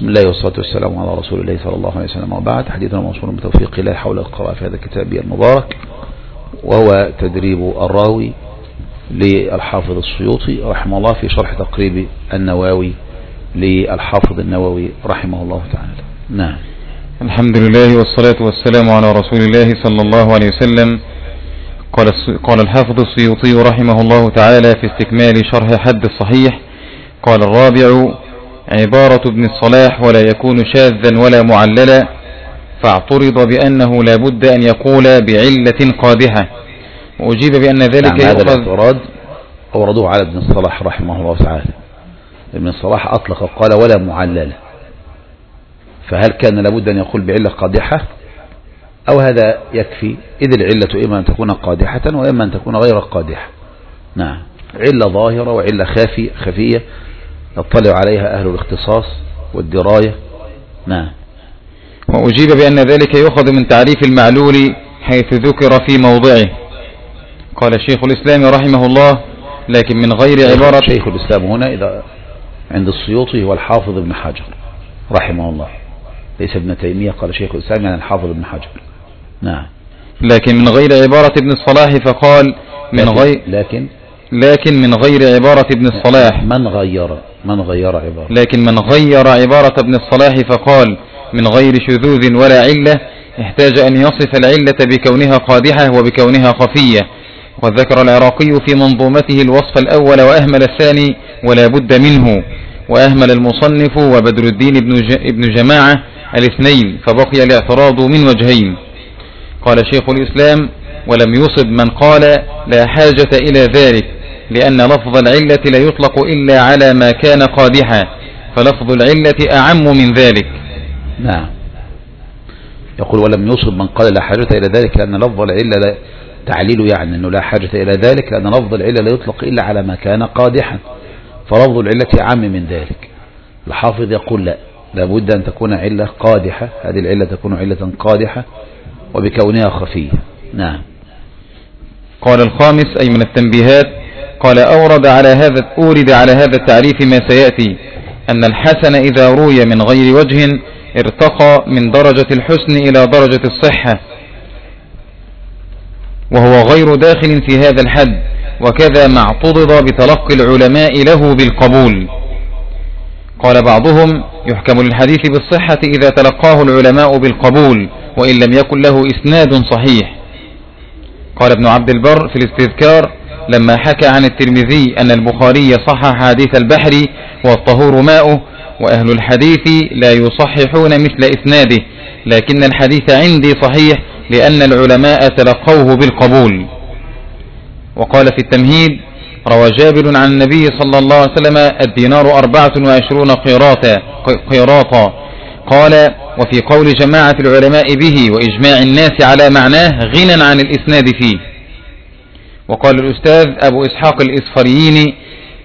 بسم الله والصلاة والسلام على رسول الله صلى الله عليه وسلم، وبعد. حديثنا موصول بتوفيق الله حول القراءة في هذا الكتاب المبارك، وهو تدريب الراوي للحافظ السيوطي رحمه الله في شرح تقريب النووي للحافظ النووي رحمه الله تعالى. نعم. الحمد لله والصلاة والسلام على رسول الله صلى الله عليه وسلم. قال الحافظ السيوطي رحمه الله تعالى في استكمال شرح حد الصحيح: قال الرابع: عبارة ابن الصلاح ولا يكون شاذا ولا معللا، فاعترض بأنه لا بد أن يقول بعلة قادحة، وأجيب بأن ذلك هذا الاعتراض أوردوه على ابن الصلاح رحمه الله تعالى. ابن الصلاح أطلق قال ولا معللة، فهل كان لابد أن يقول بعلة قادحة أو هذا يكفي؟ إذ العلة إما أن تكون قادحة وإما أن تكون غير قادحة. نعم، علة ظاهرة وعلة خفية يطلع عليها أهل الاختصاص والدراية. نعم. وأجيب بأن ذلك يؤخذ من تعريف المعلول حيث ذكر في موضعه. قال شيخ الإسلام رحمه الله: لكن من غير عبارة. شيخ الإسلام هنا إذا عند السيوطي هو الحافظ ابن حجر رحمه الله، ليس ابن تيمية. قال شيخ الإسلام يعني الحافظ ابن حجر. نعم. لكن من غير عبارة ابن الصلاح، فقال من غير لكن من غير عبارة ابن الصلاح من غير عبارة، لكن من غير عبارة ابن الصلاح فقال من غير شذوذ ولا علة، احتاج أن يصف العلة بكونها قادحة وبكونها خفية. وذكر العراقي في منظومته الوصف الأول وأهمل الثاني ولا بد منه، وأهمل المصنف وبدر الدين ابن جماعة الاثنين، فبقي الاعتراض من وجهين. قال شيخ الإسلام: ولم يصب من قال لا حاجة إلى ذلك، لأن لفظ العلة لا يطلق إلا على ما كان قادحا، فلفظ العلة أعم من ذلك. نعم. يقول ولم يصب من قال لا حاجة إلى ذلك، لأن لفظ العلة لا تعليل، يعني أنه لا حاجة إلى ذلك، لأن لفظ العلة لا يطلق إلا على ما كان قادحا، فلفظ العلة أعم من ذلك. الحافظ يقول لا، لابد أن تكون علة قادحة، هذه العلة تكون علة قادحة وبكونها خفية. نعم. قال الخامس أي من التنبيهات: قال أورد على هذا التعريف ما سيأتي، أن الحسن إذا روي من غير وجه ارتقى من درجة الحسن إلى درجة الصحة، وهو غير داخل في هذا الحد، وكذا ما اعتضد بتلقي العلماء له بالقبول. قال بعضهم: يحكم للحديث بالصحة إذا تلقاه العلماء بالقبول وإن لم يكن له إسناد صحيح. قال ابن عبد البر في الاستذكار لما حكى عن الترمذي أن البخاري صحح حديث البحر والطهور ماؤه: وأهل الحديث لا يصححون مثل إسناده، لكن الحديث عندي صحيح لأن العلماء تلقوه بالقبول. وقال في التمهيد: روى جابر عن النبي صلى الله عليه وسلم: الدينار 24 قيراطا. قال: وفي قول جماعة العلماء به وإجماع الناس على معناه غنى عن الإسناد فيه. وقال الأستاذ أبو إسحاق الإصفريين: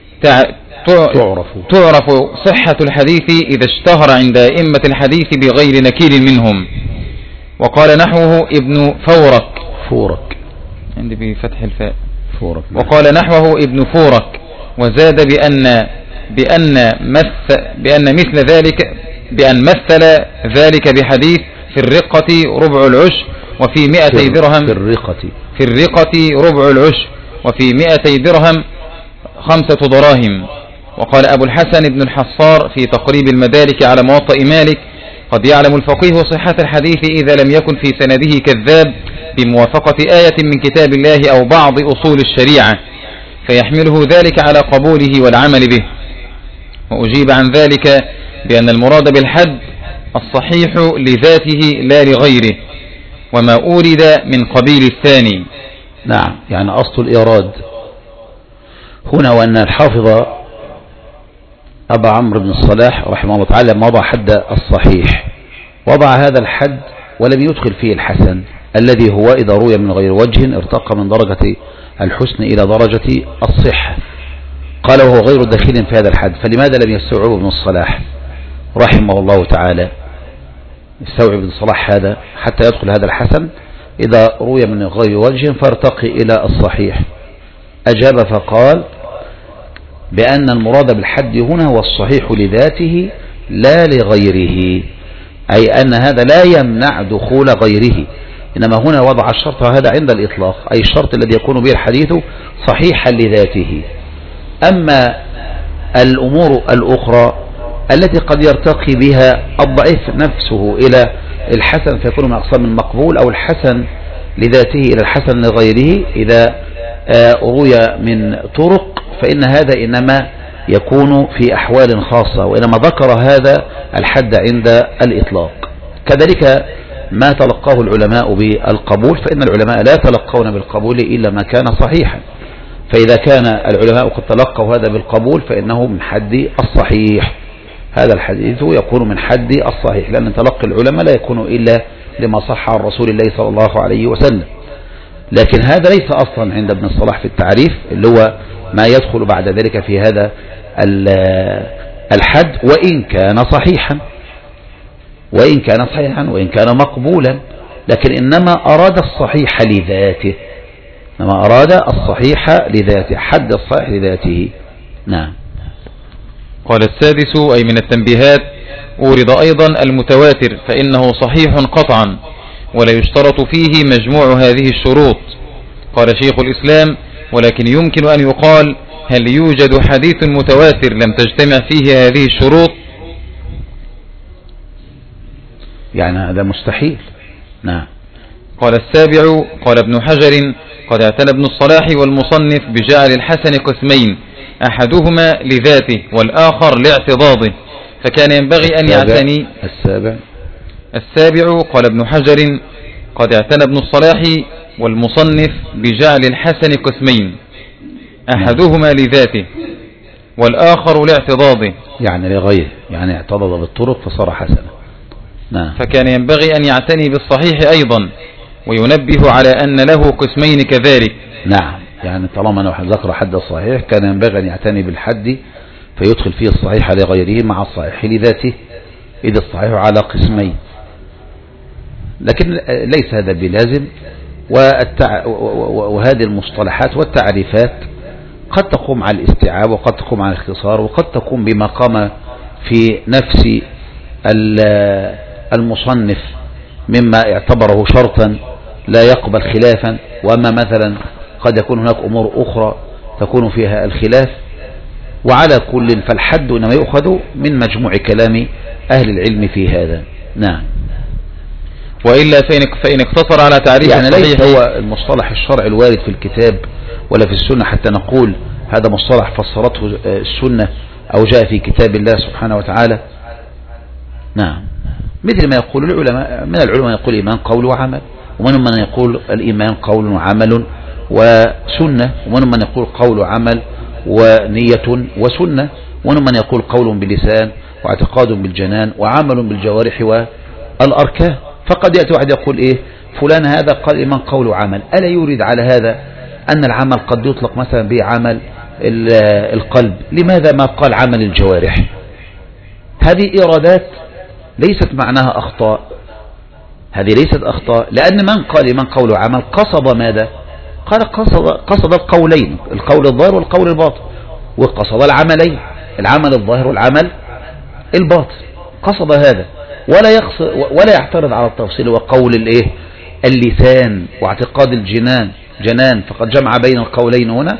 تعرف صحة الحديث إذا اشتهر عند أئمة الحديث بغير نكير منهم. وقال نحوه ابن فورك عندي بفتح الفاء فورك. وقال نحوه ابن فورك، وزاد بأن مثل ذلك بحديث في الرقة ربع العشر وفي 200 درهم، في الرقة ربع العشر وفي 200 درهم 5 دراهم. وقال أبو الحسن بن الحصار في تقريب المدارك على موطأ مالك: قد يعلم الفقيه صحة الحديث إذا لم يكن في سنده كذاب بموافقة آية من كتاب الله أو بعض أصول الشريعة، فيحمله ذلك على قبوله والعمل به. وأجيب عن ذلك بأن المراد بالحد الصحيح لذاته لا لغيره، وما أورد من قبيل الثاني. نعم، يعني أصل الإيراد هنا وأن الحافظ أبا عمرو بن الصلاح رحمه الله تعالى وضع حد الصحيح، وضع هذا الحد ولم يدخل فيه الحسن الذي هو إذا روي من غير وجه ارتقى من درجة الحسن إلى درجة الصحة. قال وهو غير داخل في هذا الحد، فلماذا لم يستوعب ابن الصلاح رحمه الله تعالى يستوعب ابن الصلاح هذا حتى يدخل هذا الحسن إذا روي من غير وجه فارتقي إلى الصحيح؟ أجاب فقال بأن المراد بالحد هنا هو الصحيح لذاته لا لغيره، أي أن هذا لا يمنع دخول غيره، إنما هنا وضع الشرط هذا عند الإطلاق، أي الشرط الذي يكون به الحديث صحيحا لذاته. أما الأمور الأخرى التي قد يرتقي بها الضعيف نفسه إلى الحسن فيكون من أقسام المقبول، أو الحسن لذاته إلى الحسن لغيره إذا روي من طرق، فإن هذا إنما يكون في أحوال خاصة، وإنما ذكر هذا الحد عند الإطلاق. كذلك ما تلقاه العلماء بالقبول، فإن العلماء لا يتلقون بالقبول إلا ما كان صحيحا، فإذا كان العلماء قد تلقوا هذا بالقبول فإنه من حد الصحيح، هذا الحديث يكون من حد الصحيح، لأن تلقي العلماء لا يكون إلا لما صح عن رسول الله صلى الله عليه وسلم. لكن هذا ليس أصلا عند ابن الصلاح في التعريف، اللي هو ما يدخل بعد ذلك في هذا الحد، وإن كان صحيحا وإن كان مقبولا، لكن إنما أراد الصحيح لذاته، حد الصحيح لذاته. نعم. قال السادس أي من التنبيهات: أورد أيضا المتواتر فإنه صحيح قطعا، ولا يشترط فيه مجموع هذه الشروط. قال شيخ الإسلام: ولكن يمكن أن يقال: هل يوجد حديث متواتر لم تجتمع فيه هذه الشروط؟ يعني هذا مستحيل. نعم. قال السابع: قال ابن حجر: قد اعتنى ابن الصلاح والمصنف بجعل الحسن قسمين، أحدهما لذاته والآخر لاعتضاضه، فكان ينبغي أن يعتني. السابع قال ابن حجر: قد اعتنى ابن الصلاح والمصنف بجعل الحسن قسمين، أحدهما لذاته والآخر لاعتضاضه، يعني لغيره، يعني اعتضض بالطرق فصار حسنا. نعم. فكان ينبغي أن يعتني بالصحيح أيضا، وينبه على أن له قسمين كذلك. نعم، يعني طالما أنه ذكر حد الصحيح كان ينبغي أن يعتني بالحد فيدخل فيه الصحيح لغيره مع الصحيح لذاته، إذ الصحيح على قسمين، لكن ليس هذا بلازم. وهذه المصطلحات والتعريفات قد تقوم على الاستيعاب، وقد تقوم على الاختصار، وقد تقوم بما قام في نفس المصنف مما اعتبره شرطا لا يقبل خلافا، وأما مثلا قد يكون هناك أمور أخرى تكون فيها الخلاف. وعلى كل فالحد إنما يؤخذ من مجموع كلام أهل العلم في هذا. نعم. وإلا فإن اقتصر على تعريف يعني ليس هو المصطلح الشرعي الوارد في الكتاب ولا في السنة حتى نقول هذا مصطلح فسرته السنة أو جاء في كتاب الله سبحانه وتعالى. نعم. مثل ما يقول العلماء، من العلماء يقول الإيمان قول وعمل، ومنهم من يقول الإيمان قول وعمل وسنة، ومنهم من يقول قول وعمل ونية وسنة، ومنهم من يقول قول باللسان واعتقاد بالجنان وعمل بالجوارح والأركان. فقد يأتي واحد يقول إيه فلان هذا قال الإيمان قول وعمل، ألا يريد على هذا أن العمل قد يطلق مثلا بعمل القلب، لماذا ما قال عمل الجوارح؟ هذه إيرادات ليست معناها أخطاء، هذه ليست أخطاء، لأن من قال الإيمان قول وعمل قصد ماذا؟ قال قصد القولين، القول الظاهر والقول الباطن، وقصد العملين، العمل الظاهر والعمل الباطن، قصد هذا، ولا يعترض على التفصيل وقول اللسان واعتقاد جنان، فقد جمع بين القولين هنا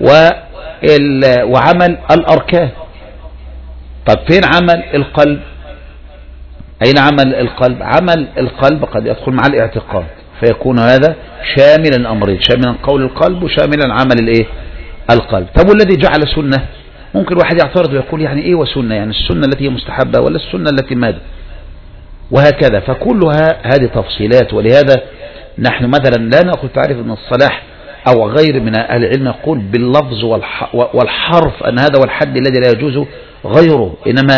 وعمل الأركان. طب فين عمل القلب؟ أين عمل القلب؟ عمل القلب قد يدخل مع الاعتقاد، فيكون هذا شاملا الأمرين، شاملا قول القلب وشاملا عمل القلب. طب والذي جعل سنة؟ ممكن واحد يعترض ويقول يعني ايه وسنة؟ يعني السنة التي هي مستحبة ولا السنة التي ماذا؟ وهكذا. فكلها هذه تفصيلات. ولهذا نحن مثلا لا نأخذ تعريف ابن الصلاح أو غير من أهل العلم يقول باللفظ والحرف أن هذا هو الحد الذي لا يجوز غيره، إنما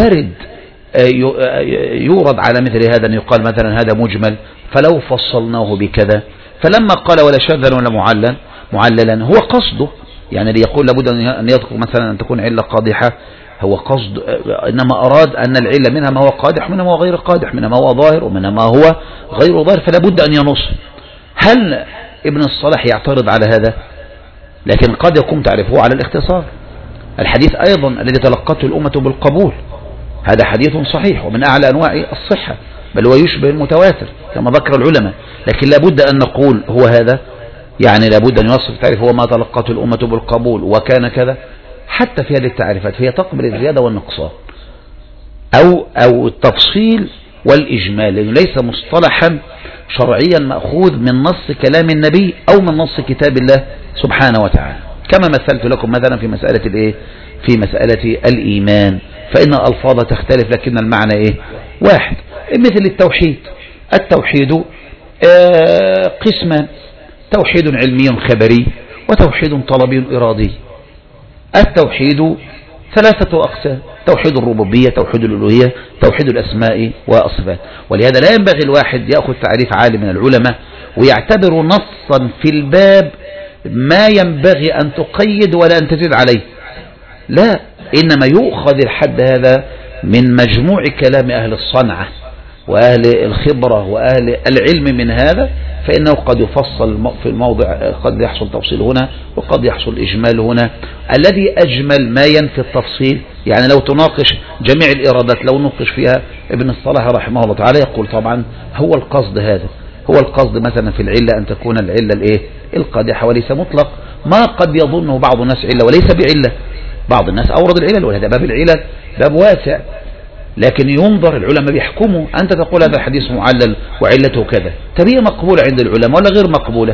يورد على مثل هذا أن يقال مثلا هذا مجمل فلو فصلناه بكذا، فلما قال ولا شاذا ولا معللا هو قصده، يعني ليقول لابد أن يذكر مثلا أن تكون علة قادحة، هو قصد، إنما أراد أن العلة منها ما هو قادح منها ما هو غير قادح، منها ما هو ظاهر ومنها ما هو غير ظاهر، فلا بد أن ينص. هل ابن الصلاح يعترض على هذا؟ لكن قد يكون تعرفه على الاختصار. الحديث أيضا الذي تلقته الأمة بالقبول هذا حديث صحيح ومن أعلى أنواع الصحة، بل هو يشبه المتواتر كما ذكر العلماء. لكن لابد أن نقول هو هذا، يعني لابد أن يوصف التعريف هو ما تلقته الأمة بالقبول وكان كذا. حتى في هذه التعريفات هي تقبل الزيادة والنقصان أو التفصيل والإجمال، لأنه ليس مصطلحا شرعيا مأخوذ من نص كلام النبي أو من نص كتاب الله سبحانه وتعالى. كما مثلت لكم مثلا في مسألة الإيه؟ في مسألة الإيمان، فإن الألفاظ تختلف لكن المعنى إيه؟ واحد. مثل التوحيد، التوحيد قسمان: توحيد علمي خبري وتوحيد طلبي إرادي. التوحيد ثلاثة أقسام: توحيد الربوبية، توحيد الألوهية، توحيد الأسماء والصفات. ولهذا لا ينبغي الواحد يأخذ تعريف عالم من العلماء ويعتبر نصا في الباب ما ينبغي أن تقيد ولا أن تزيد عليه، لا، إنما يؤخذ الحد هذا من مجموع كلام أهل الصنعة وأهل الخبرة وأهل العلم من هذا، فإنه قد يفصل في الموضع، قد يحصل تفصيل هنا وقد يحصل إجمال هنا. الذي أجمل ما ينفي التفصيل، يعني لو تناقش جميع الإرادات لو نقش فيها ابن الصلاح رحمه الله تعالى يقول طبعا هو القصد هذا، هو القصد مثلا في العلة أن تكون العلة الإيه؟ القادحة، وليس مطلق ما قد يظنه بعض الناس علة وليس بعلة. بعض الناس أورد العلل، وهذا باب العلل باب واسع، لكن ينظر العلماء بيحكموا. أنت تقول هذا الحديث معلل وعلته كذا، تبيه مقبولة عند العلماء ولا غير مقبولة؟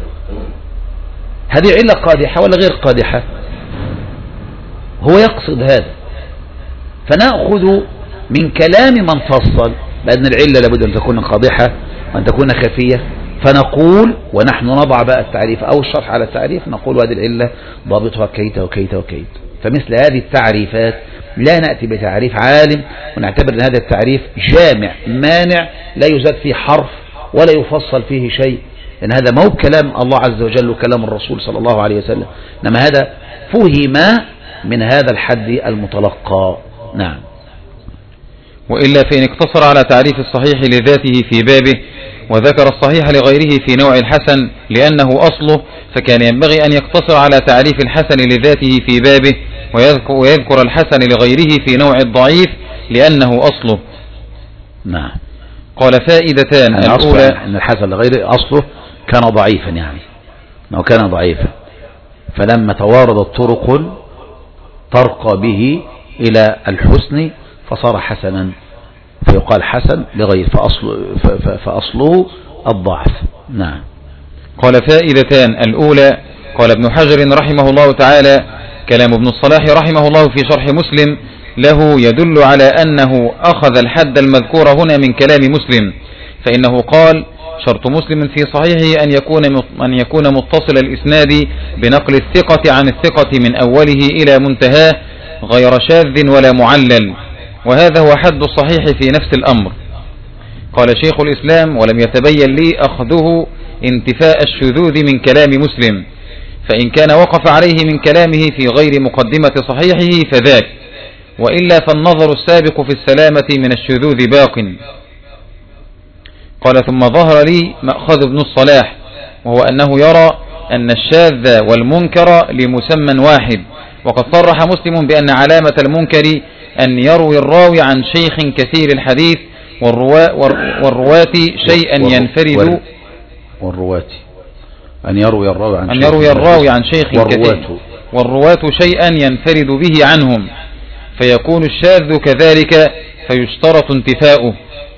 هذه علة قادحة ولا غير قادحة؟ هو يقصد هذا، فنأخذ من كلام من فصل بأن العلة لابد أن تكون قادحة وأن تكون خفية، فنقول ونحن نضع بقى التعريف أو الشرح على التعريف، نقول هذه العلة ضابطها كيت وكيت وكيت. فمثل هذه التعريفات لا نأتي بتعريف عالم ونعتبر أن هذا التعريف جامع مانع لا يزاد فيه حرف ولا يفصل فيه شيء، لأن هذا ما هو كلام الله عز وجل وكلام الرسول صلى الله عليه وسلم، إنما هذا فهم من هذا الحد المتلقى. نعم. وإلا فإن اقتصر على تعريف الصحيح لذاته في بابه وذكر الصحيح لغيره في نوع الحسن لأنه أصله، فكان ينبغي أن يقتصر على تعريف الحسن لذاته في بابه ويذكر الحسن لغيره في نوع الضعيف لأنه أصله. نعم. قال فائدتان: الأولى أن الحسن لغيره أصله كان ضعيفا، يعني أنه كان ضعيفا، فلما توارد طرق ترقى به إلى الحسن فصار حسنا، فيقال حسن لغير فأصله الضعف. نعم. قال فائدتان: الأولى قال ابن حجر رحمه الله تعالى: كلام ابن الصلاح رحمه الله في شرح مسلم له يدل على أنه أخذ الحد المذكور هنا من كلام مسلم، فإنه قال: شرط مسلم في صحيحه أن يكون متصل الإسناد بنقل الثقة عن الثقة من أوله إلى منتهاه غير شاذ ولا معلل، وهذا هو حد الصحيح في نفس الأمر. قال شيخ الإسلام: ولم يتبين لي أخذه انتفاء الشذوذ من كلام مسلم، فإن كان وقف عليه من كلامه في غير مقدمة صحيحه فذاك، وإلا فالنظر السابق في السلامة من الشذوذ باق. قال: ثم ظهر لي مأخذ ابن الصلاح، وهو أنه يرى أن الشاذ والمنكر لمسمى واحد، وقد صرح مسلم بأن علامة المنكر أن يروي الراوي عن شيخ كثير الحديث والرواة شيئا ينفرد أن يروي الراوي عن شيخ كثير والرواة شيئا ينفرد به عنهم، فيكون الشاذ كذلك فيشترط انتفاؤه.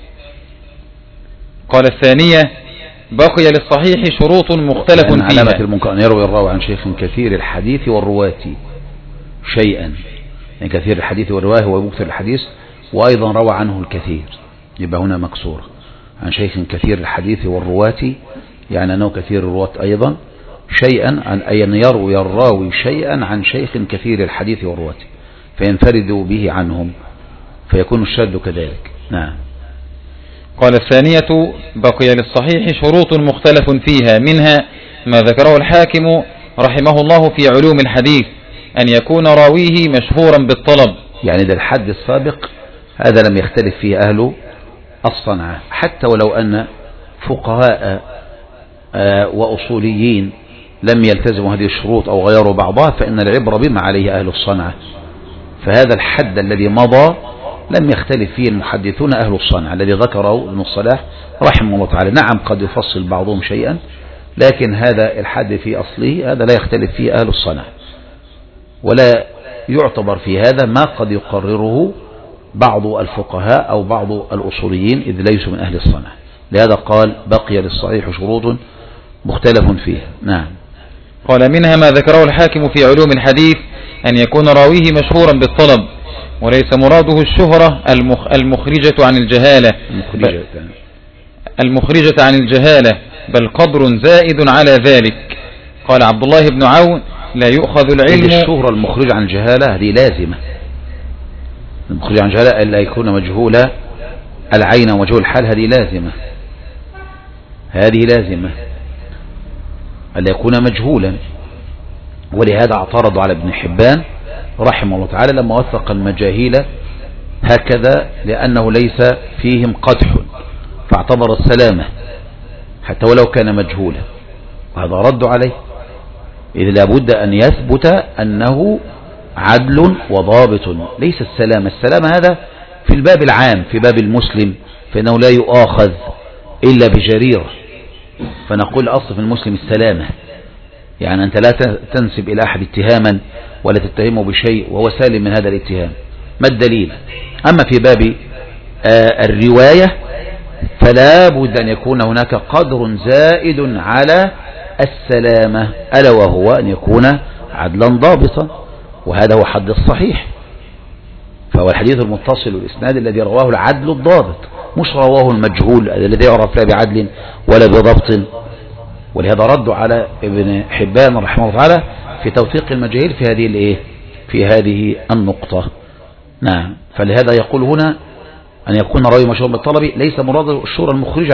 قال الثانية: بقي للصحيح شروط مختلف فيها. علامة المنكر أن يروي الراوي عن شيخ كثير الحديث والرواة شيئا، يعني كثير الحديث والرواة هو مكثر الحديث وأيضا روى عنه الكثير، يبقى هنا مكسورة عن شيخ كثير الحديث والرواة، يعني أنه كثير الرواة أيضا شيئا عن أن يروي الراوي شيئا عن شيخ كثير الحديث والرواة فينفرد به عنهم فيكون الشاذ كذلك. نعم. قال الثانية: بقي للصحيح شروط مختلف فيها، منها ما ذكره الحاكم رحمه الله في علوم الحديث أن يكون راويه مشهورا بالطلب، يعني ده الحد السابق هذا لم يختلف فيه أهل الصنعة، حتى ولو أن فقهاء وأصوليين لم يلتزموا هذه الشروط أو غيروا بعضها، فإن العبرة بما عليه أهل الصنعة. فهذا الحد الذي مضى لم يختلف فيه المحدثون أهل الصنعة الذي ذكره ابن الصلاح رحمه الله تعالى. نعم قد يفصل بعضهم شيئا، لكن هذا الحد في أصله هذا لا يختلف فيه أهل الصنعة، ولا يعتبر في هذا ما قد يقرره بعض الفقهاء أو بعض الأصوليين إذ ليسوا من أهل الصنعة. لهذا قال بقي للصحيح شروط مختلف فيها. نعم. قال منها ما ذكره الحاكم في علوم الحديث أن يكون راويه مشهورا بالطلب، وليس مراده الشهرة المخرجة عن الجهالة عن الجهالة، بل قدر زائد على ذلك. قال عبد الله بن عون لا يؤخذ العلم. الشهرة المخرجة عن الجهالة هذه لازمة، المخرجة عن الجهالة ألا يكون مجهول العين ومجهول الحال، هذه لازمة ألا يكون مجهولا. ولهذا اعترضوا على ابن حبان رحمه الله تعالى لما وثق المجاهيل هكذا، لأنه ليس فيهم قدح، فاعتبر السلامة حتى ولو كان مجهولا، وهذا رد عليه، إذ لابد أن يثبت أنه عدل وضابط، ليس السلامة هذا في الباب العام، في باب المسلم فإنه لا يؤاخذ إلا بجرير، فنقول أصل في المسلم السلامة، يعني أنت لا تنسب إلى أحد اتهاما ولا تتهمه بشيء وهو سالم من هذا الاتهام. ما الدليل؟ أما في باب الرواية فلا بد أن يكون هناك قدر زائد على السلامة، ألا وهو أن يكون عدلا ضابطا، وهذا هو حد الصحيح، فهو الحديث المتصل الإسناد الذي رواه العدل الضابط، مش رواه المجهول الذي يعرف لا بعدل ولا بضبط. ولهذا ردوا على ابن حبان رحمه الله تعالى في توثيق المجاهيل في هذه النقطة. نعم. فلهذا يقول هنا أن يكون راوي مشهور بالطلب ليس مراد الشهرة المخرجة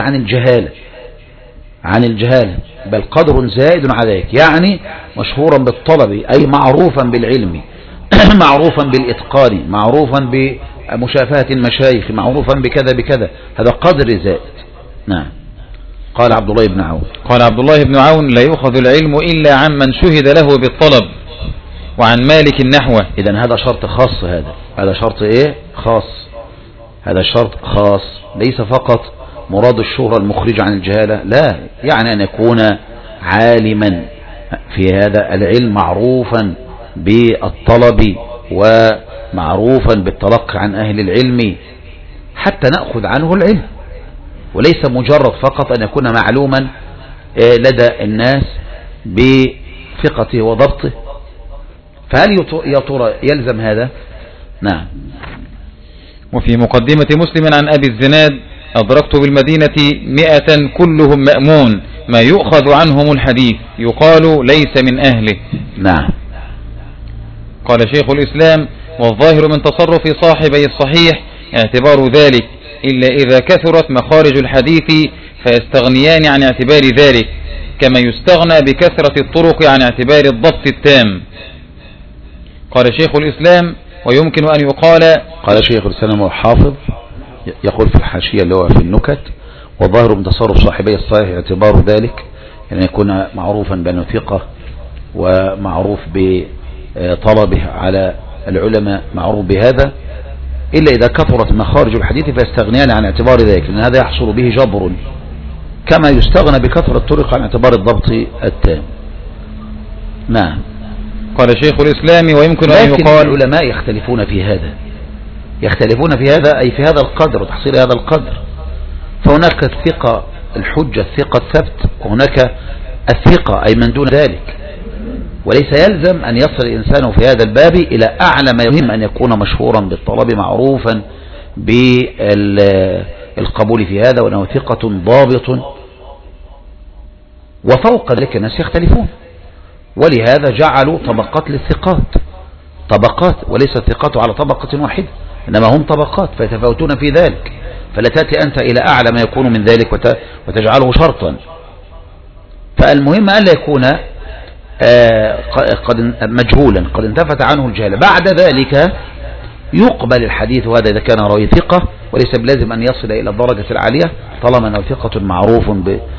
عن الجهالة، بل قدر زائد على ذلك، يعني مشهورا بالطلب أي معروفا بالعلم، معروفا بالإتقان، معروفا بمشافهة المشايخ، معروفا بكذا بكذا، هذا قدر زائد. نعم. قال عبد الله بن عون لا يؤخذ العلم إلا عمن شهد له بالطلب، وعن مالك نحوه. إذن هذا شرط خاص، هذا شرط خاص، هذا شرط خاص، ليس فقط مراد الشهرة المخرج عن الجهالة، لا، يعني أن يكون عالما في هذا العلم، معروفا بالطلب ومعروفا بالتلقي عن أهل العلم حتى نأخذ عنه العلم، وليس مجرد فقط أن يكون معلوما لدى الناس بثقته وضبطه. فهل يا ترى يلزم هذا؟ نعم. وفي مقدمة مسلم عن أبي الزناد أدركت بالمدينة 100 كلهم مأمون ما يؤخذ عنهم الحديث يقال ليس من أهله. نعم. قال شيخ الإسلام والظاهر من تصرف صاحبي الصحيح اعتبار ذلك، إلا إذا كثرت مخارج الحديث فيستغنيان عن اعتبار ذلك، كما يستغنى بكثرة الطرق عن اعتبار الضبط التام. قال شيخ الإسلام ويمكن أن يقال، قال شيخ الإسلام والحافظ يقول في الحاشية اللي هو في النكت والظاهر من تصرف صاحبي الصحيح اعتبار ذلك، يعني يكون معروفا بأنه ثقة ومعروف بطلبه على العلماء، معروف بهذا، إلا إذا كثرت مخارج الحديث فيستغنيان عن اعتبار ذلك، لأن هذا يحصل به جبر، كما يستغنى بكثرة الطرق عن اعتبار الضبط التام. نعم. قال شيخ الإسلام ويمكن أن يقال العلماء يختلفون في هذا، أي في هذا القدر وتحصيل هذا القدر، فهناك الثقة الحجة، الثقة الثبت، وهناك الثقة أي من دون ذلك، وليس يلزم أن يصل الإنسان في هذا الباب إلى أعلى ما يهم أن يكون مشهورا بالطلب، معروفا بالقبول في هذا، وأنه ثقة ضابط. وفوق ذلك الناس يختلفون، ولهذا جعلوا طبقات للثقات، طبقات، وليس الثقات على طبقة واحدة، إنما هم طبقات فيتفاوتون في ذلك، فلا تأتي أنت إلى أعلى ما يكون من ذلك وتجعله شرطا. فالمهم ألا يكون قد مجهولا قد انتفت عنه الجهالة، بعد ذلك يقبل الحديث، وهذا إذا كان راوي ثقة، وليس بلازم أن يصل إلى الدرجة العالية طالما أنه ثقة معروف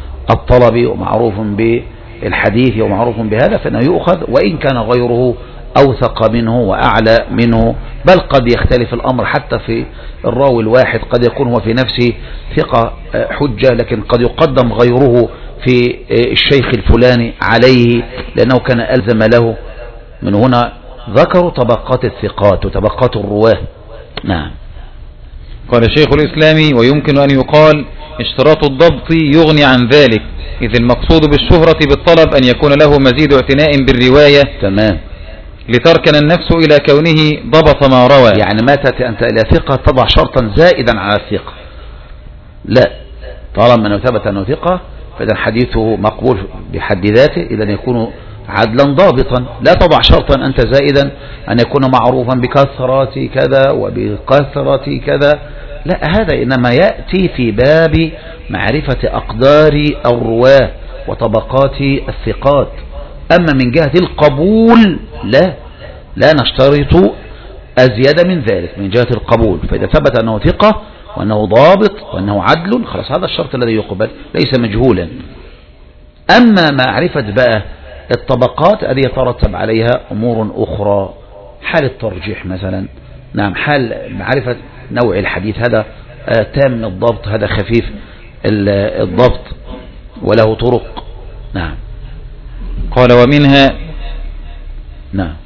بالطلب ومعروف بالحديث ومعروف بهذا، فإنه يؤخذ وإن كان غيره أوثق منه وأعلى منه، بل قد يختلف الأمر حتى في الراوي الواحد، قد يكون هو في نفسه ثقة حجة، لكن قد يقدم غيره في الشيخ الفلاني عليه لأنه كان ألزم له. من هنا ذكروا طبقات الثقات وطبقات الرواه. نعم. قال شيخ الإسلام: ويمكن أن يقال اشتراط الضبط يغني عن ذلك، إذ المقصود بالشهرة بالطلب أن يكون له مزيد اعتناء بالرواية. تمام. لتركن النفس إلى كونه ضبط ما روى. يعني ما تأتي أنت إلى ثقة تضع شرطا زائدا على الثقة، لا، طالما أنه ثبت أنه ثقة فإذا حديثه مقبول بحد ذاته، إذا يكون عدلا ضابطا. لا تضع شرطا أنت زائدا أن يكون معروفا بكثرة كذا وبكثرة كذا، لا، هذا إنما يأتي في باب معرفة أقدار الرواة وطبقات الثقات. أما من جهة القبول لا نشترط أزيد من ذلك من جهة القبول. فإذا ثبت أنه ثقة وأنه ضابط وأنه عدل، خلاص هذا الشرط الذي يقبل ليس مجهولا. أما معرفة بقى الطبقات هذه يترتب عليها أمور أخرى، حال الترجيح مثلا، نعم، حال معرفة نوع الحديث، هذا تام الضبط، هذا خفيف الضبط وله طرق. نعم. قال: ومنها. نعم.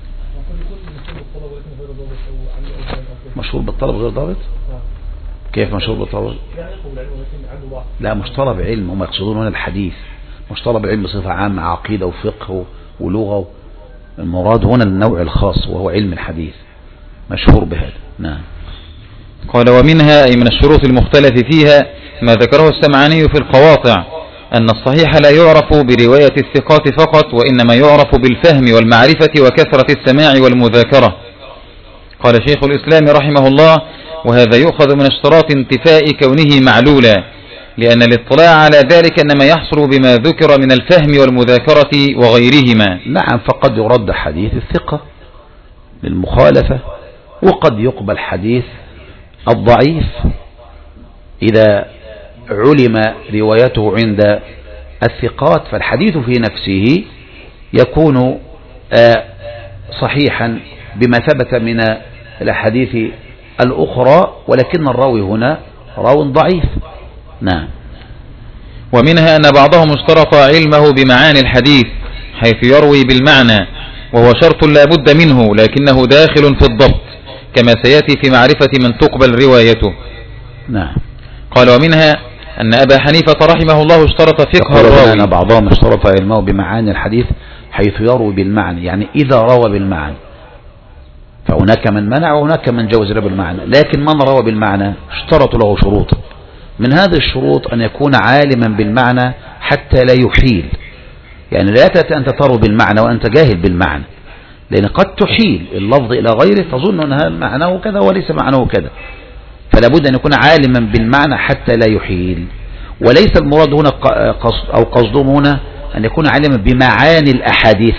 مشهور بالطلب غير ضابط؟ كيف مشهور بالطلب؟ لا، مش طلب علم، هم يقصدون هنا الحديث، مش طلب العلم بصفة عامة، عقيدة وفقه ولغة. المراد هنا النوع الخاص وهو علم الحديث، مشهور بهذا. نعم. قال: ومنها أي من الشروط المختلف فيها ما ذكره السمعاني في القواطع، أن الصحيح لا يعرف برواية الثقات فقط، وإنما يعرف بالفهم والمعرفة وكثرة السماع والمذاكرة. قال شيخ الإسلام رحمه الله: وهذا يؤخذ من اشتراط انتفاء كونه معلولا، لأن الاطلاع على ذلك إنما يحصل بما ذكر من الفهم والمذاكرة وغيرهما. نعم، فقد يرد حديث الثقة للمخالفة، وقد يقبل حديث الضعيف إذا علم روايته عند الثقات، فالحديث في نفسه يكون صحيحا بما ثبت من الأحاديث الأخرى، ولكن الراوي هنا راو ضعيف. نعم. ومنها أن بعضهم اشترط علمه بمعاني الحديث حيث يروي بالمعنى، وهو شرط لا بد منه، لكنه داخل في الضبط كما سيأتي في معرفة من تقبل روايته. نعم. قال: ومنها أن أبا حنيفة رحمه الله اشترط فقه الراوي. أن بعضهم اشترط علمه بمعاني الحديث حيث يروي بالمعنى، يعني إذا روى بالمعنى، فهناك من منع وهناك من جوز له بالمعنى، لكن من روى بالمعنى اشترط له شروط. من هذه الشروط أن يكون عالما بالمعنى حتى لا يحيل، يعني لا تأتي أنت تروي بالمعنى وأنت جاهل بالمعنى، لأن قد تحيل اللفظ إلى غيره تظن أن هذا معناه كذا وليس معناه كذا، فلا بد أن يكون عالما بالمعنى حتى لا يحيل. وليس المراد هنا أو قصدهم هنا أن يكون عالما بمعاني الأحاديث،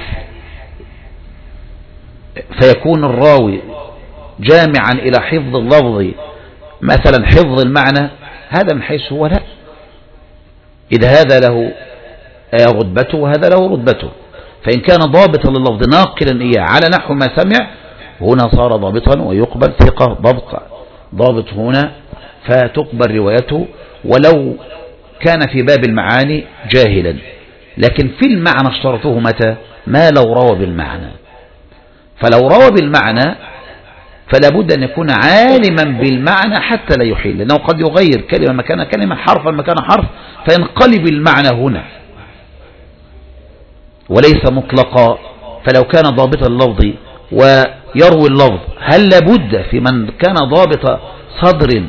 فيكون الراوي جامعا إلى حفظ اللفظ مثلا حفظ المعنى، هذا من حيث هو لا، إذا هذا له رتبته وهذا له رتبته، فإن كان ضابطا لللفظ ناقلا إياه على نحو ما سمع هنا صار ضابطا ويقبل ثقة ضابط هنا فتقبل روايته، ولو كان في باب المعاني جاهلا. لكن في المعنى اشترطوه متى؟ ما لو روى بالمعنى، فلو روى بالمعنى فلا بد أن يكون عالما بالمعنى حتى لا يحيل، لأنه قد يغير كلمة مكان كلمة، حرفا مكان حرف، فينقلب المعنى هنا وليس مطلقا. فلو كان ضابط اللفظ ويروي اللفظ، هل لابد في من كان ضابط صدر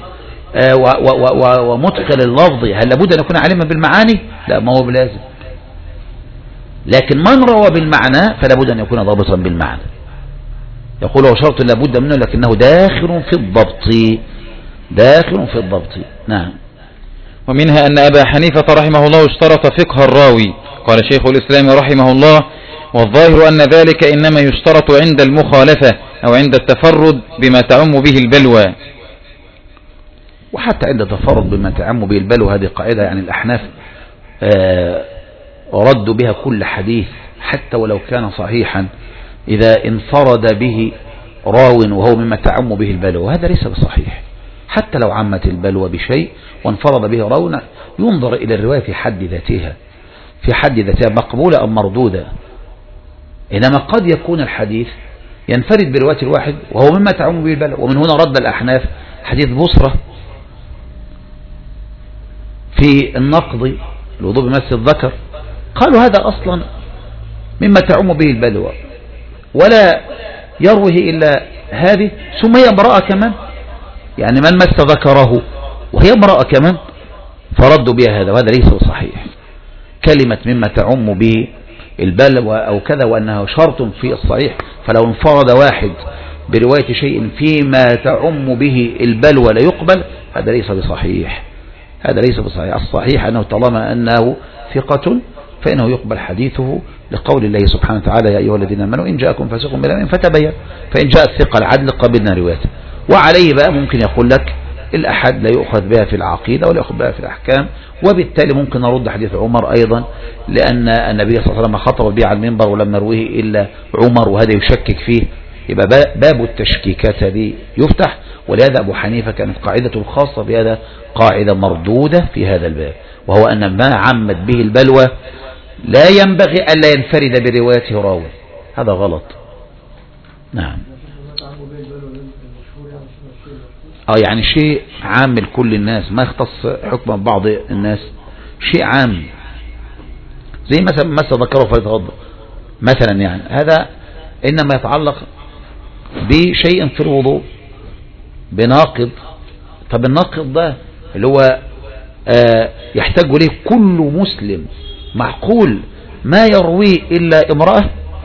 ومتقل اللفظ هل لابد أن يكون عالما بالمعاني؟ لا، ما هو بلازم. لكن من روى بالمعنى فلا بد أن يكون ضابطا بالمعنى، يقول هو شرط لا بد منه لكنه داخل في الضبط. نعم. ومنها أن أبا حنيفة رحمه الله اشترط فقه الراوي. قال شيخ الإسلام رحمه الله: والظاهر أن ذلك إنما يشترط عند المخالفة أو عند التفرد بما تعم به البلوى. وحتى عند التفرد بما تعم به البلوى، هذه قاعدة يعني الأحناف ردوا بها كل حديث حتى ولو كان صحيحا إذا انفرد به راو وهو مما تعم به البلوى، وهذا ليس بصحيح. حتى لو عمت البلوى بشيء وانفرد به راو ينظر إلى الرواية في حد ذاتها، في حد ذاتها مقبولة أم مردودة. إنما قد يكون الحديث ينفرد برواية الواحد وهو مما تعم به البلوى. ومن هنا رد الأحناف حديث بصرة في النقض الوضوء بمس الذكر، قالوا هذا أصلا مما تعم به البلوى ولا يروه إلا هذه، ثم هي امرأة كمان، يعني من مس ذكره وهي امرأة كمان، فردوا بها هذا، وهذا ليس صحيح. كلمة مما تعم به البلوى أو كذا وأنها شرط في الصحيح، فلو انفرد واحد برواية شيء فيما تعم به البلوى لا يقبل، هذا ليس بصحيح، هذا ليس بصحيح. الصحيح أنه طالما أنه ثقة فإنه يقبل حديثه، لقول الله سبحانه وتعالى: يا أيها الذين آمنوا إن جاءكم فاسق بنبأ فتبين، فإن جاء الثقة العدل قبلنا روايته. وعليه بقى ممكن يقول لك الأحد لا يؤخذ بها في العقيدة ولا يؤخذ بها في الأحكام، وبالتالي ممكن نرد حديث عمر أيضا، لأن النبي صلى الله عليه وسلم خطب به على المنبر ولم يرويه إلا عمر، وهذا يشكك فيه، يبقى باب التشكيكات هذه يفتح. ولهذا أبو حنيفة كانت قاعدته الخاصة بهذا قاعدة مردودة في هذا الباب، وهو أن ما عمت به البلوى لا ينبغي ألا ينفرد بروايته راوي، هذا غلط. نعم. يعني شيء عام لكل الناس، ما يختص حكم بعض الناس، شيء عام زي مثلا مس ذكره فليتوضأ مثلا، يعني هذا إنما يتعلق بشيء في الوضوء بناقض. طب الناقض ده اللي هو يحتاج إليه كل مسلم معقول ما يرويه إلا امرأة،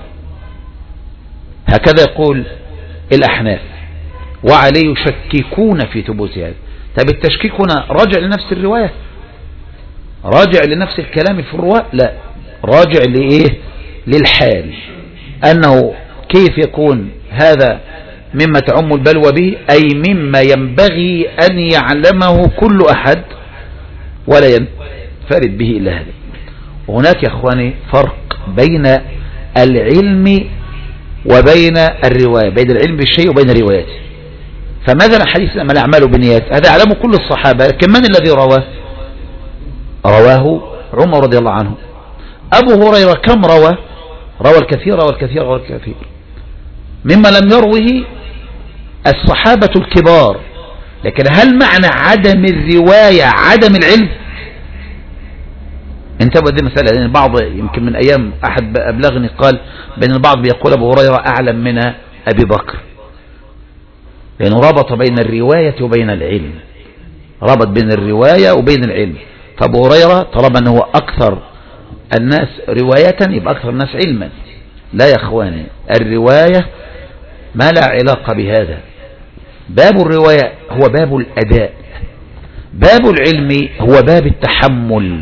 هكذا يقول الأحناف، وعليه يشككون في ثبوت هذا. طب التشكيك هنا راجع لنفس الرواية، راجع لنفس الكلام في الرواية؟ لا، راجع لإيه؟ للحال، أنه كيف يكون هذا مما تعم البلوى به، أي مما ينبغي أن يعلمه كل أحد ولا ينفرد به إلا هذا. وهناك يا أخواني فرق بين العلم وبين الرواية، بين العلم بالشيء وبين روايته. فمثلا حديث إنما الأعمال بالنيات هذا يعلمه كل الصحابة، لكن من الذي رواه؟ رواه عمر رضي الله عنه. أبو هريرة كم روى؟ روى الكثير والكثير والكثير، مما لم يروه الصحابة الكبار. لكن هل معنى عدم الرواية عدم العلم؟ انتبه دي مسألة، لأن البعض يمكن من أيام أحد أبلغني قال بأن البعض بيقول أبو هريرة أعلم من أبي بكر، لأنه ربط بين الرواية وبين العلم، ربط بين الرواية وبين العلم. فأبو هريرة طالما أنه أكثر الناس رواية يبقى أكثر الناس علما. لا يا أخواني، الرواية ما لا علاقة بهذا. باب الرواية هو باب الأداء، باب العلم هو باب التحمل.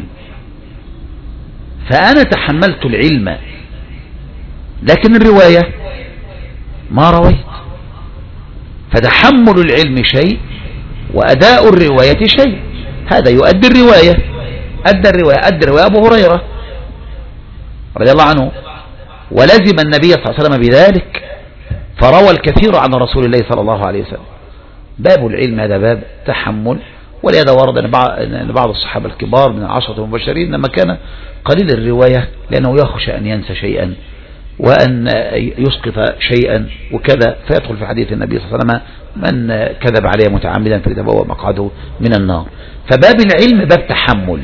فأنا تحملت العلم لكن الرواية ما رويت، فتحمل العلم شيء وأداء الرواية شيء. هذا يؤدي الرواية، أدى الرواية أبو هريرة رضي الله عنه، ولزم النبي صلى الله عليه وسلم بذلك، فروى الكثير عن رسول الله صلى الله عليه وسلم. باب العلم هذا باب تحمل. ولهذا ورد أن بعض الصحابة الكبار من العشرة المبشرين لما كان قليل الرواية لأنه يخشى أن ينسى شيئا وأن يسقط شيئا وكذا، فيدخل في حديث النبي صلى الله عليه وسلم: من كذب عليه متعمدا فليتبوأ مقعده من النار. فباب العلم باب تحمل.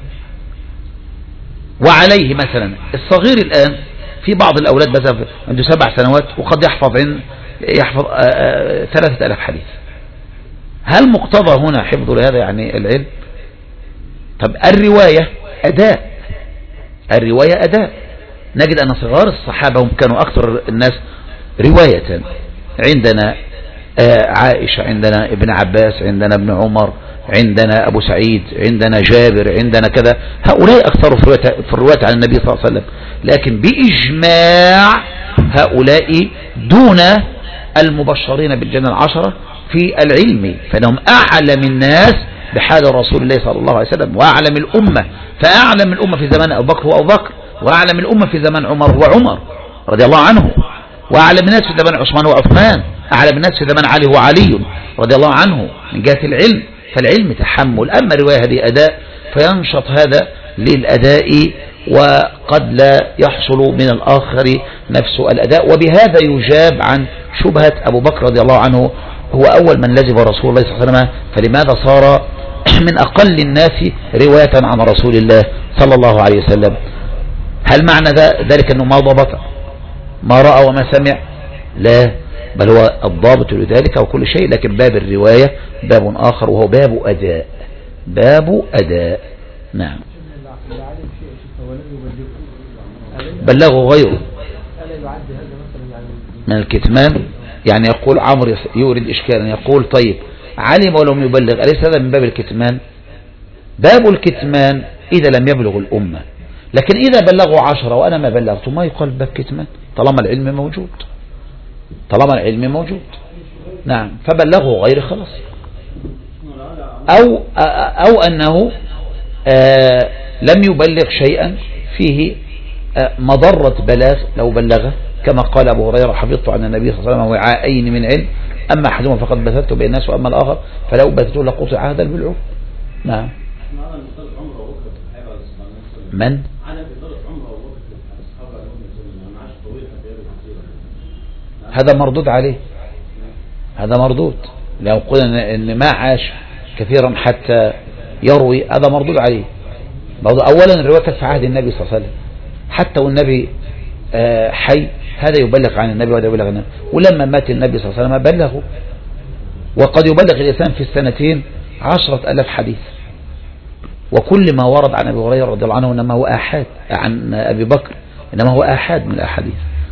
وعليه مثلا الصغير الآن في بعض الأولاد مثلا عنده 7 سنوات وقد يحفظ 3000 حديث. هل مقتضى هنا حفظ لهذا يعني العلم؟ طب الرواية أداء، الرواية أداء. نجد أن صغار الصحابة هم كانوا أكثر الناس رواية. عندنا عائشة، عندنا ابن عباس، عندنا ابن عمر، عندنا أبو سعيد، عندنا جابر، عندنا كذا. هؤلاء أكثروا في الرواية عن النبي صلى الله عليه وسلم، لكن بإجماع هؤلاء دون المبشرين بالجنة العشرة في العلم، فإنهم أعلم الناس بحال رسول الله صلى الله عليه وسلم، وأعلم الأمة. فأعلم الأمة في زمان أبو بكر هو أبو بكر، وأعلم الأمة في زمان عمر هو عمر رضي الله عنه. وأعلم الناس في زمان عثمان وعثمان، أعلم الناس في زمان علي وعلي رضي الله عنه من جهة العلم. فالعلم تحمل، أما الرواية هذه أداء، فينشط هذا للأداء وقد لا يحصل من الآخر نفس الأداء. وبهذا يجاب عن شبهة أبو بكر رضي الله عنه، هو أول من لزم رسول الله صلى الله عليه وسلم، فلماذا صار من أقل الناس رواية عن رسول الله صلى الله عليه وسلم؟ هل معنى ذلك أنه ما ضبط ما رأى وما سمع؟ لا، بل هو الضابط لذلك وكل شيء، لكن باب الرواية باب آخر وهو باب أداء، باب أداء. نعم. بلغوا غيره من الكتمان، يعني يقول عمرو يورد إشكالا، يقول طيب علم ولم يبلغ، أليس هذا من باب الكتمان؟ باب الكتمان إذا لم يبلغ الأمة، لكن إذا بلغوا 10 وأنا ما بلغت ما يقال باب كتمان، طالما العلم موجود، طالما العلم موجود. نعم، فبلغوا غير خلاص. أو أنه لم يبلغ شيئا فيه مضرة بلاغ لو بلغه، كما قال أبو هريرة حفظت عن النبي صلى الله عليه وسلم وعاءين من علم، أما أحدهما فقد بثته بين الناس وأما الآخر فلو بثته لقطع هذا البلع. نعم. من؟ هذا مردود عليه، هذا مردود. لو قلنا إن ما عاش كثيرا حتى يروي، هذا مردود عليه. أولا الرواية كانت في عهد النبي صلى الله عليه وسلم، حتى والنبي حي هذا يبلغ عن النبي وهذا يبلغ عن النبي، ولما مات النبي صلى الله عليه وسلم بلغوا. وقد يبلغ الإنسان في السنتين 10,000 حديث، وكل ما ورد عن أبي هريرة رضي الله عنه إنما هو آحاد، عن أبي بكر إنما هو آحاد من الأحاديث.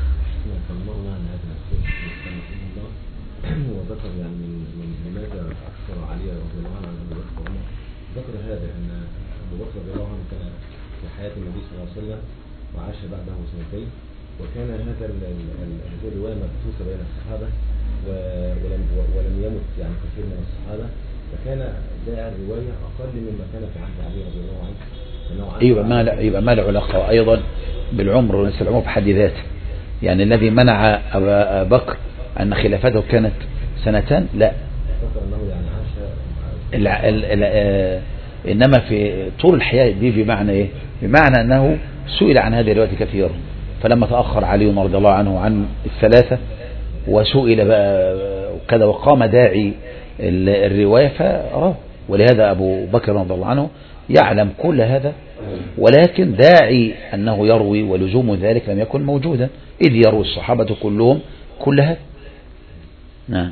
وذكر يعني من لماذا أكثر علي رضي الله عنه أبي بكر وعمر، ذكر هذا أن أبو بكر رضي الله عنه كان في حياة النبي صلى الله عليه وسلم وعاش بعده سنتين، وكان هذه الرواية مبثوثة بين الصحابة ولم يمت يعني كثير من الصحابة، فكان داعي الرواية أقل مما كان في عهد علي رضي الله عنه. يبقى ما له علاقة أيضا بالعمر وليس العمر في حد ذاته، يعني الذي منع أبا بكر أن خلافته كانت 2 لا، إنما في طول الحياة دي بمعنى إيه؟ بمعنى أنه سئل عن هذه الرواية كثيرا، فلما تأخر علي رضي الله عنه عن 3 وسئل بقى كذا وقام داعي الرواية فراه، ولهذا أبو بكر رضي الله عنه يعلم كل هذا، ولكن داعي أنه يروي ولزوم ذلك لم يكن موجودا، إذ يروي الصحابة كلهم كل هذا. نعم.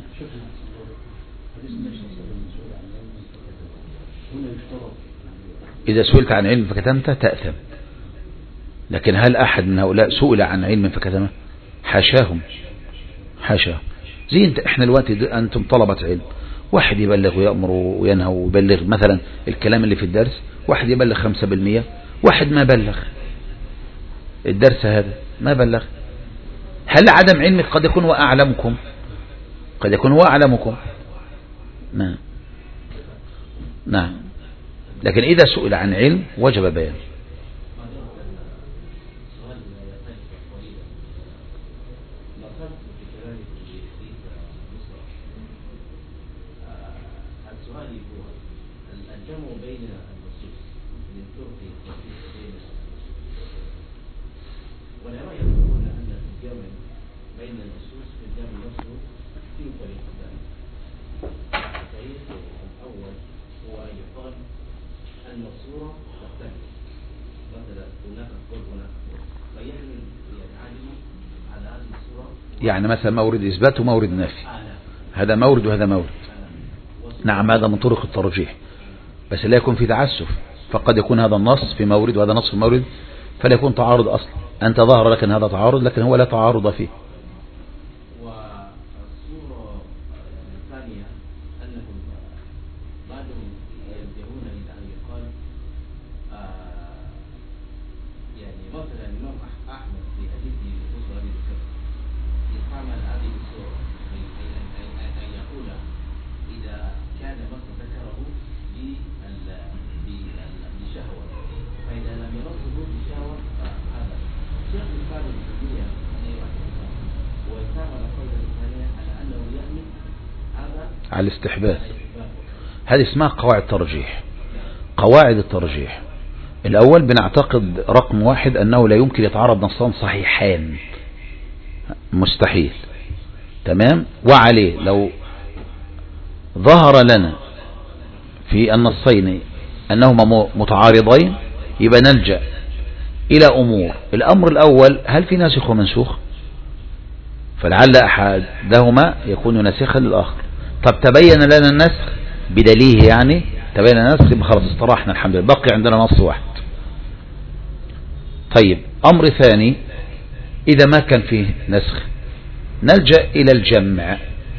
إذا سئلت عن علم فكتمت تأثم، لكن هل أحد من هؤلاء سئل عن علم فكتمه؟ حاشاهم، حاشاهم. زي احنا الوقت أنتم طلبة علم، واحد يبلغ ويأمر وينهى ويبلغ مثلا الكلام اللي في الدرس، واحد يبلغ 5%، واحد ما بلغ الدرس هذا ما بلغ. هل عدم علمك قد يكون هو أعلمكم؟ قد يكون هو أعلمكم. نعم. نعم، لكن إذا سئل عن علم وجب بيان. يعني مثلا مورد إثبات ومورد نفي، هذا مورد وهذا مورد. نعم، هذا من طرق الترجيح، بس لا يكون في تعسف، فقد يكون هذا النص في مورد وهذا نص في مورد، فلا يكون تعارض أصلا. أنت ظهر لك أن هذا تعارض، لكن هو لا تعارض فيه. على الاستحباب. هذه اسمها قواعد ترجيح. قواعد الترجيح الأول بنعتقد رقم واحد أنه لا يمكن يتعارض نصان صحيحان، مستحيل. تمام. وعليه لو ظهر لنا في النصين أنهما متعارضين يبقى نلجأ إلى أمور. الأمر الأول، هل في ناسخ ومنسوخ؟ فلعل أحدهما يكون ناسخا للآخر. طب تبين لنا النسخ بدليل، يعني تبين لنا النسخ يبقى خلاص استراحنا الحمد لله، بقي عندنا نص واحد. طيب أمر ثاني، إذا ما كان فيه نسخ نلجأ إلى الجمع.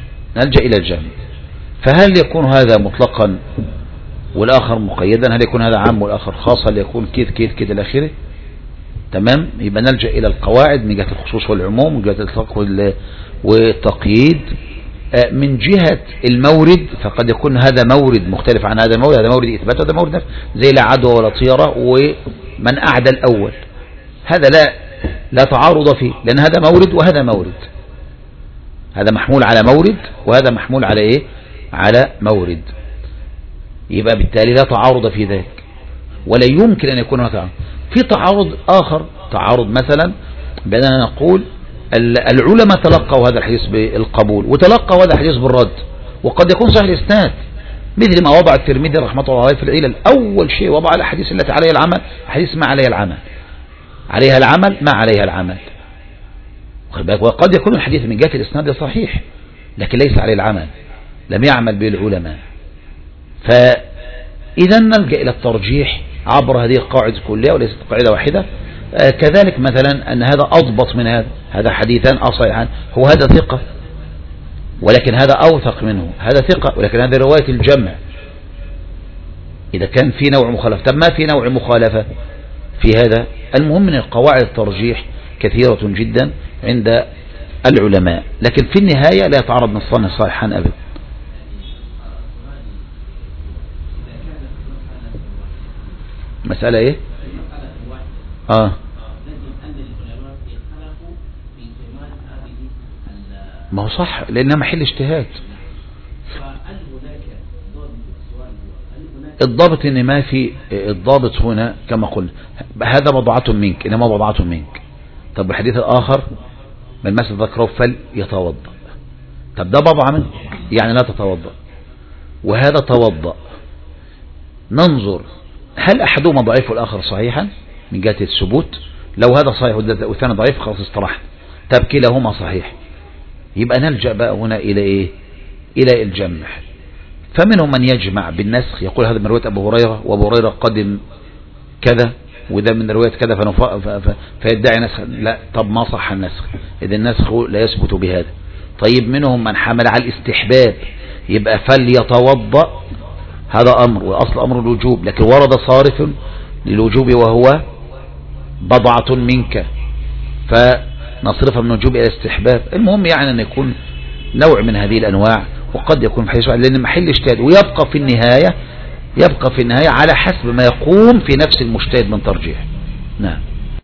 فهل يكون هذا مطلقا والآخر مقيدا؟ هل يكون هذا عام والآخر خاص؟ هل يكون كده إلى آخره؟ تمام. يبقى نلجأ إلى القواعد من جهة الخصوص والعموم، من جهة الإطلاق والتقييد. من جهة المورد فقد يكون هذا مورد مختلف عن هذا المورد، هذا مورد إثبات وهذا مورد نفي، زي لا عدوى ولا طيرة ومن أعدى الأول، هذا لا تعارض فيه، لأن هذا مورد وهذا مورد، هذا محمول على مورد وهذا محمول على إيه؟ على مورد. يبقى بالتالي لا تعارض في ذلك، ولا يمكن أن يكون هناك في تعارض آخر. تعارض مثلا بأننا نقول العلماء تلقوا هذا الحديث بالقبول وتلقوا هذا الحديث بالرد، وقد يكون صحيح الإسناد، مثل ما وضع الترمذي رحمه الله عليه في العلل. أول شيء وضع الحديث التي عليها العمل، حديث ما عليها العمل، عليها العمل ما عليها العمل. وقد يكون الحديث من جهة الإسناد صحيح لكن ليس عليه العمل، لم يعمل به العلماء. فإذا نلجأ إلى الترجيح عبر هذه القاعدة كلها وليست قاعدة واحدة. كذلك مثلا أن هذا أضبط من هذا حديثان أصحيحان، هو هذا ثقة ولكن هذا أوثق منه، هذا ثقة ولكن هذا رواية الجمع. إذا كان في نوع مخالفة، طب ما في نوع مخالفة في هذا. المهم من القواعد الترجيح كثيرة جدا عند العلماء، لكن في النهاية لا يتعارض نصان صحيحان أبدا. مسألة إيه؟ ما هو صح لأنها محل اجتهاد. الضابط إن ما في الضابط هنا كما قلنا هذا بضعة منك إنما بضعة منك. طب الحديث الآخر من مس ذكره فليتوضأ، طب ده بضعة منك يعني لا تتوضأ وهذا توضأ. ننظر هل أحدهما ضعيف والآخر صحيحا من جهة الثبوت. لو هذا صحيح والثاني ضعيف خلاص استراحنا. طب كلاهما صحيح، يبقى نلجأ بقى هنا إلى إيه؟ إلى الجمع. فمنهم من يجمع بالنسخ، يقول هذا من رواية أبو هريرة وأبو هريرة قدم كذا وده من رواية كذا فيدعي نسخ. لا، طب ما صح النسخ، إذا النسخ لا يثبت بهذا. طيب منهم من حمل على الاستحباب، يبقى فليتوضأ هذا أمر وأصل أمر الوجوب، لكن ورد صارف للوجوب وهو بضعة منك فنصرفها من الوجوب إلى الاستحباب. المهم يعني أن يكون نوع من هذه الأنواع، وقد يكون في حديث لأن محل اجتهاد، ويبقى في النهاية على حسب ما يقوم في نفس المجتهد من ترجيح. نعم.